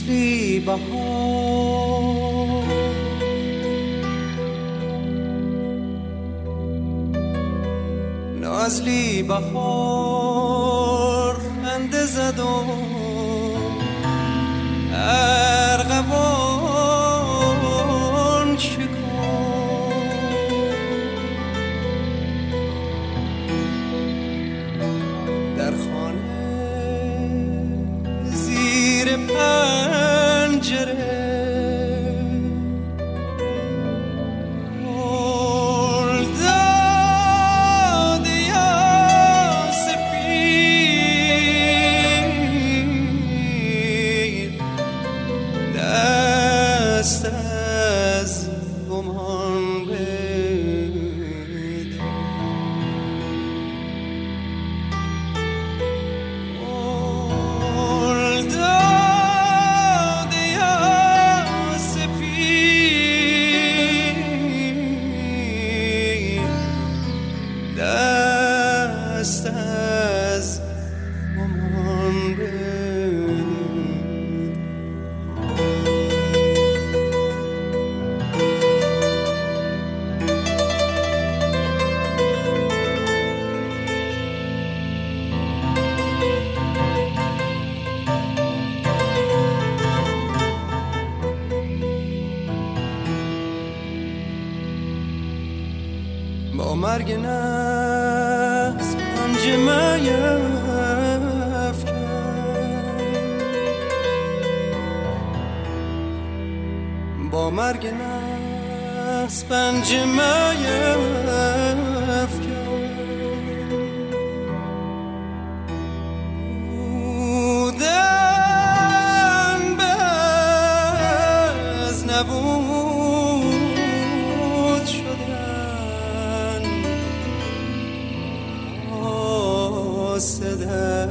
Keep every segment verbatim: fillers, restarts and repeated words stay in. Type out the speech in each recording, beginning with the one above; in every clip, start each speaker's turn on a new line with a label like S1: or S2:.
S1: نازلی بهار نازلی بهار خنده زد و ارغوان شکفت در خانه زیر پنجره با مرگ نفس پنجه میفکن با مرگ نفس پنجه میفکن بودن به از نبود شدن آسدر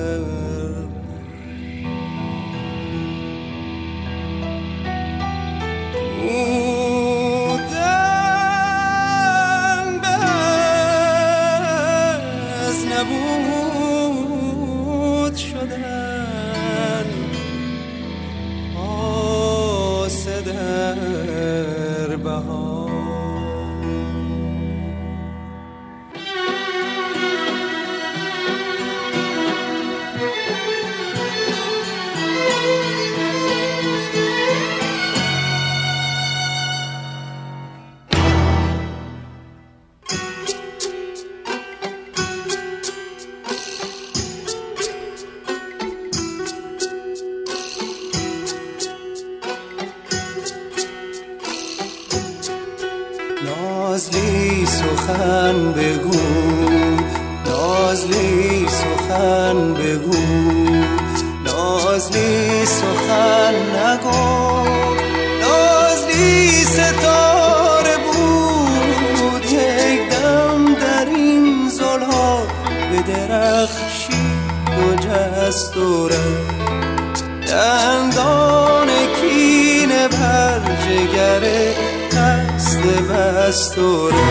S1: بودن به از نبود شدن آسدر بهار نازلی سخن بگو نازلی سخن بگو نازلی سخن نگو نازلی ستاره بود یک دم در این زلها به درخشی و جستوره دندان کینه بر جگره دست بستوره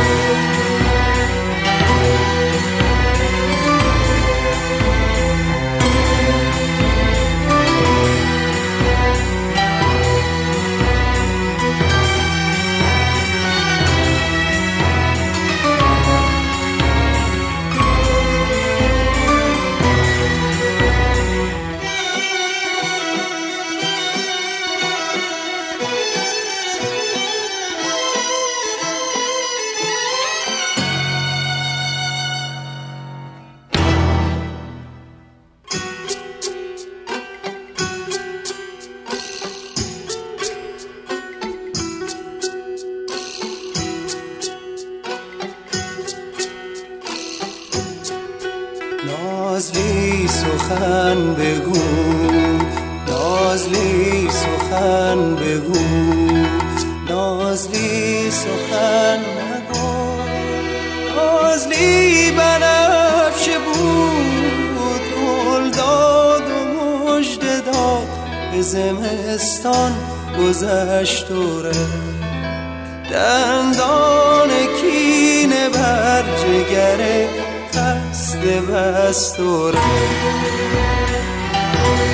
S1: نازلی سخن بگو نازلی سخن بگو نازلی سخن نگو نازلی بنفشه بود گل داد و مژده داد به زمستان گذشتوره دندان کینه بر جگره دست بستوره